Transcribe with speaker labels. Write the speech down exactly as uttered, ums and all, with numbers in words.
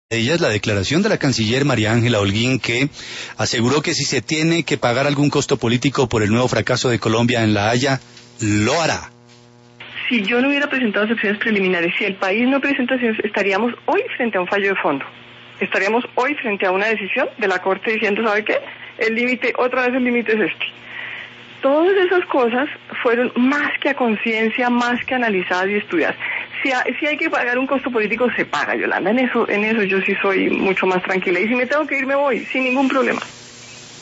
Speaker 1: Ella es la declaración de la canciller María Ángela Holguín, que aseguró que si se tiene que pagar algún costo político por el nuevo fracaso de Colombia en La Haya, lo hará.
Speaker 2: Si yo no hubiera presentado excepciones preliminares, si el país no presenta excepciones, estaríamos hoy frente a un fallo de fondo. Estaríamos hoy frente a una decisión de la Corte diciendo, ¿sabe qué? El límite, otra vez el límite es este. Todas esas cosas fueron más que a conciencia, más que analizadas y estudiadas. Si, ha, si hay que pagar un costo político, se paga, Yolanda. En eso, en eso yo sí soy mucho más tranquila. Y si me tengo que ir, me voy, sin ningún problema.